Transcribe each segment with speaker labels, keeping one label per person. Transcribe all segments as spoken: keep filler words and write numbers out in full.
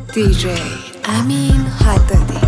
Speaker 1: دی جی امین حدادی.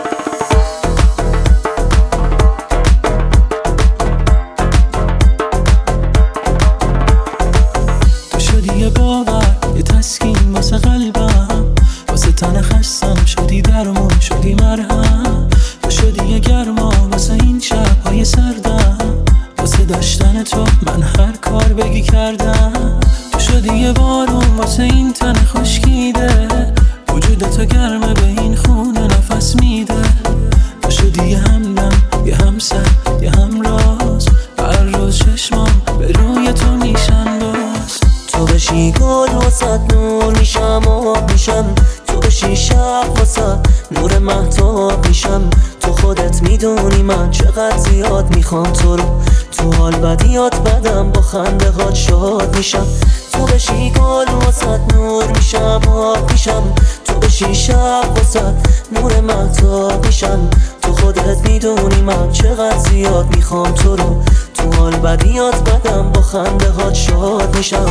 Speaker 2: تو شدی یه باور، یه تسکین واسه قلبم، واسه تن خستم شدی درمون، شدی مرهم. تو شدی یه گرما واسه این شب‌های سردم، واسه داشتن تو من هر کار بگی کردم. تو شدی یه بارون واسه این تن خشکیده، وجود تو گرمه به این خونه نفس میده. تو شدی یه همدم، یه همسر، یه همراز، هر روز چشمام به روی تو میشن باز.
Speaker 3: تو بشی گل واسد نور میشم، آب میشم. تو بشی شب واسد نور مهتاب میشم. تو خودت میدونی من چقدر زیاد میخوام تو رو، تو حال بدیات بدم با خنده هات شاد میشم. تو بشی گل واسد نور میشم، آب میشم. تو بشی شب واسد نور مهتاب میشم. تو خودت میدونی من چقدر زیاد میخوام تو رو، تو حال بدیات بدم با خنده هات شاد میشم.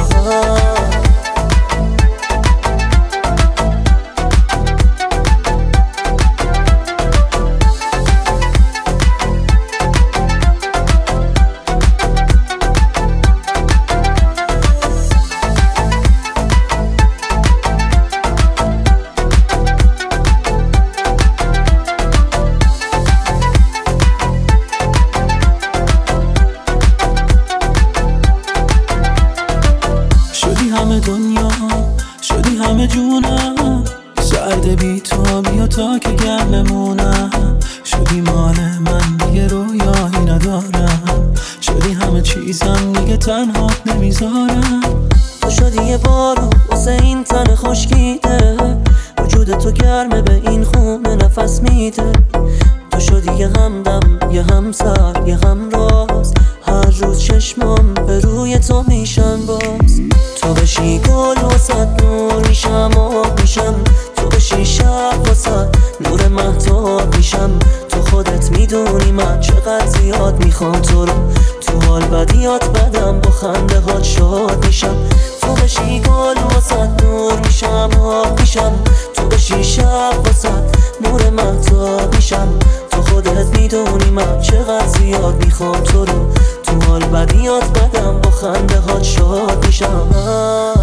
Speaker 2: همه دنیا شدی همه جونم، سرد بی تو بیا تا که گرممونم. شدی مال من دیگه رویایی ندارم، شدی همه چیزم دیگه تنها نمیذارم.
Speaker 3: تو شدی یه بارون واسه این تن خشکیده، وجود تو گرمه به این خونه نفس میده. تو شدی یه همدم، یه همسر، یه همراز، هر روز چشمام به روی تو میشن باز. تو بشی گل واسد نور میشم، آب میشم. تو بشی شب واسد نور مهتاب میشم. تو خودت میدونی من چقدر زیاد میخوام تو رو، تو حال بدیات بدم با خنده هات شاد میشم. تو بشی گل واسد نور میشم، آب میشم. تو بشی شب واسد نور مهتاب میشم. تو خودت میدونی من چقدر زیاد میخوام تو رو، تو حال بدیات بدم با خنده هات شاد میشم.